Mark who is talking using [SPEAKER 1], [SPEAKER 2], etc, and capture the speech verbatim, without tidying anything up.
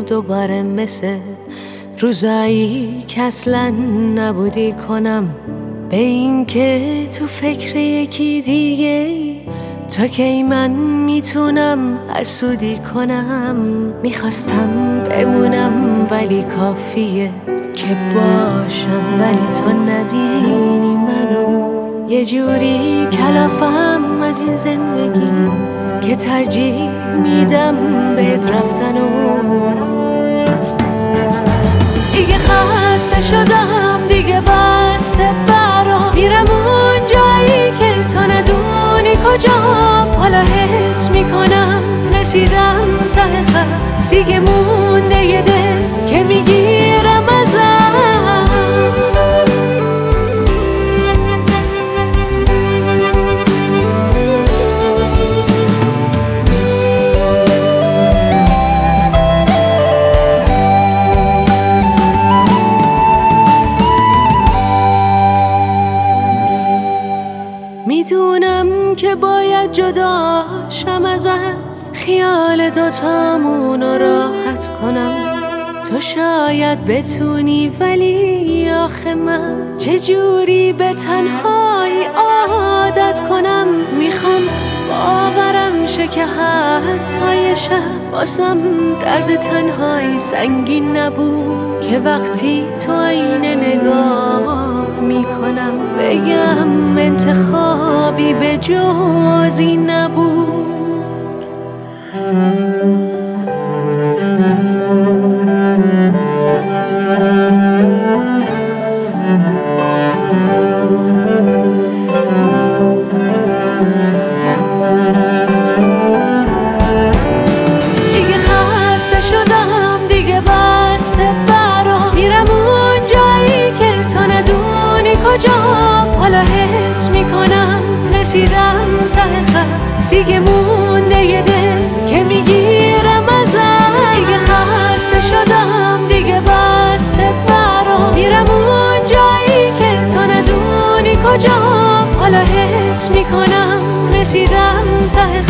[SPEAKER 1] دوباره مثل روزایی که اصلا نبودی کنم به این که تو فکر یکی دیگه تا کی من میتونم حسودی کنم. میخواستم بمونم ولی کافیه که باشم ولی تو نبینی منو. یه جوری کلافم از این زندگی که ترجیح میدم بهت رفتنو. دیگه خسته شدم دیگه بسته برام، میرم اون جایی که تو ندونی کجام. حالا حس میکنم رسیدم ته خط، دیگه مونده یه دل که میگیرم ازم. میدونم که باید جداشم ازت، خیال دوتامونو راحت کنم. تو شاید بتونی ولی آخه من چجوری به تنهایی عادت کنم. میخوام باورم شه که حتی یه شب باسم درد تنهایی سنگین نبود، که وقتی تو آینه نگاه میکنم بگم انتخابی به جزی نبود. دیگه خسته شدم دیگه بسته برام، میرم اون جایی که تو ندونی کجام. حالا حس میکنم رسیدم ته خط، دیگه مونده یه دل که میگیرم ازم. دیگه خسته شدم دیگه بسته برام، میرم اون جایی که تو ندونی کجام. حالا حس میکنم رسیدم ته